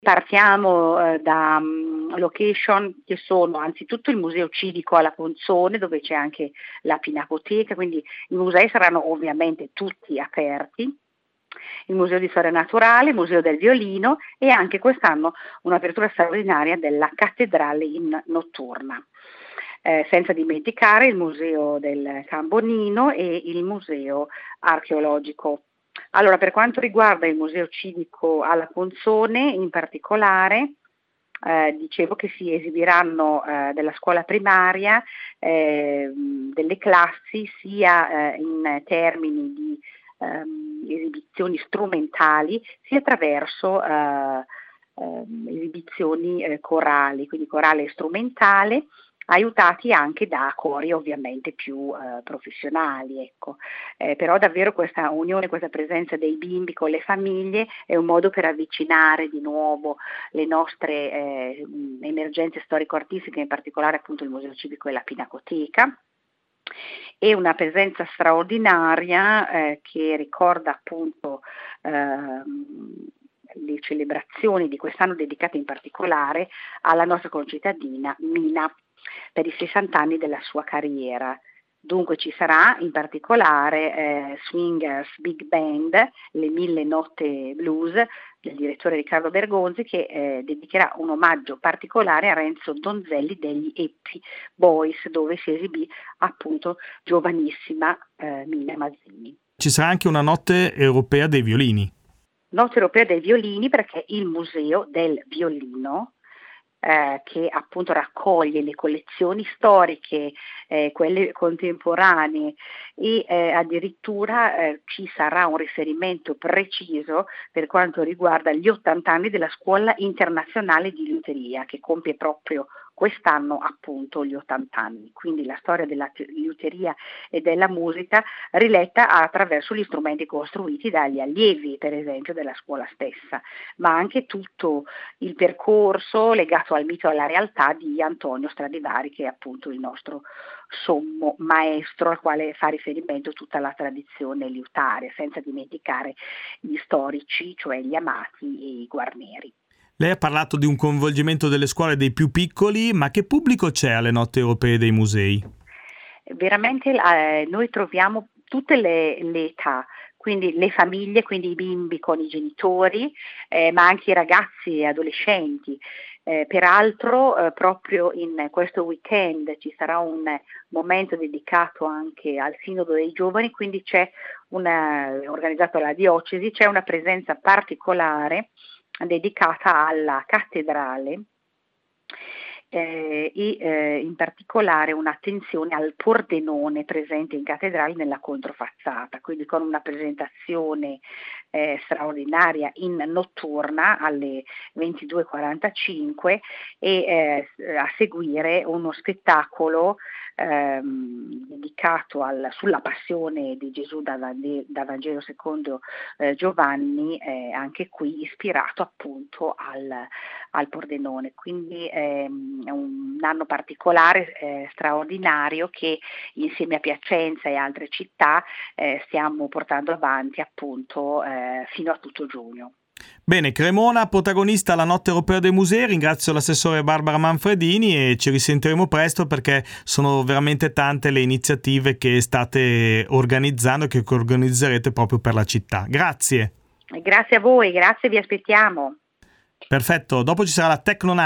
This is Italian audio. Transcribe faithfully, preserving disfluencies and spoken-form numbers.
Partiamo eh, da um, location che sono anzitutto il Museo Civico alla Ponzone, dove c'è anche la Pinacoteca, quindi i musei saranno ovviamente tutti aperti. Il Museo di Storia Naturale, il Museo del Violino e anche quest'anno un'apertura straordinaria della Cattedrale in notturna. Eh, senza dimenticare il Museo del Cambonino e il Museo Archeologico. Allora, per quanto riguarda il Museo Civico alla Ponzone, in particolare, eh, dicevo che si esibiranno eh, della scuola primaria eh, delle classi sia eh, in termini di ehm, esibizioni strumentali, sia attraverso eh, eh, esibizioni eh, corali, quindi corale e strumentale, aiutati anche da cori ovviamente più eh, professionali, ecco. Eh, però davvero questa unione, questa presenza dei bimbi con le famiglie è un modo per avvicinare di nuovo le nostre eh, emergenze storico-artistiche, in particolare appunto il Museo Civico e la Pinacoteca, e una presenza straordinaria eh, che ricorda appunto ehm, le celebrazioni di quest'anno dedicate in particolare alla nostra concittadina Mina per i sessanta anni della sua carriera. Dunque ci sarà in particolare eh, Swingers Big Band, le Mille Notte Blues del direttore Riccardo Bergonzi, che eh, dedicherà un omaggio particolare a Renzo Donzelli degli Happy Boys, dove si esibì appunto giovanissima eh, Mina Mazzini. Ci sarà anche una notte europea dei violini. Notte europea dei violini, perché il Museo del Violino, Eh, che appunto raccoglie le collezioni storiche, eh, quelle contemporanee e eh, addirittura eh, ci sarà un riferimento preciso per quanto riguarda gli ottanta anni della Scuola Internazionale di Liuteria, che compie proprio quest'anno appunto gli ottanta anni, quindi la storia della liuteria e della musica riletta attraverso gli strumenti costruiti dagli allievi, per esempio, della scuola stessa, ma anche tutto il percorso legato al mito e alla realtà di Antonio Stradivari, che è appunto il nostro sommo maestro al quale fa riferimento tutta la tradizione liutaria, senza dimenticare gli storici, cioè gli Amati e i Guarneri. Lei ha parlato di un coinvolgimento delle scuole dei più piccoli, ma che pubblico c'è alle notti europee dei musei? Veramente eh, noi troviamo tutte le, le età, quindi le famiglie, quindi i bimbi con i genitori, eh, ma anche i ragazzi e adolescenti. Eh, peraltro eh, proprio in questo weekend ci sarà un momento dedicato anche al Sinodo dei Giovani, quindi c'è una, organizzato dalla Diocesi, c'è una presenza particolare dedicata alla cattedrale eh, e eh, in particolare un'attenzione al Pordenone presente in cattedrale nella controfacciata, quindi con una presentazione eh, straordinaria in notturna alle ventidue e quarantacinque e eh, a seguire uno spettacolo ehm, dedicato al, sulla passione di Gesù da, da Vangelo secondo eh, Giovanni, eh, anche qui ispirato appunto al, al Pordenone, quindi ehm, è un anno particolare, eh, straordinario, che insieme a Piacenza e altre città eh, stiamo portando avanti appunto eh, fino a tutto giugno. Bene, Cremona, protagonista alla Notte Europea dei Musei. Ringrazio l'assessore Barbara Manfredini e ci risentiremo presto, perché sono veramente tante le iniziative che state organizzando e che organizzerete proprio per la città. Grazie. Grazie a voi, grazie, vi aspettiamo. Perfetto, dopo ci sarà la Tecnonautica.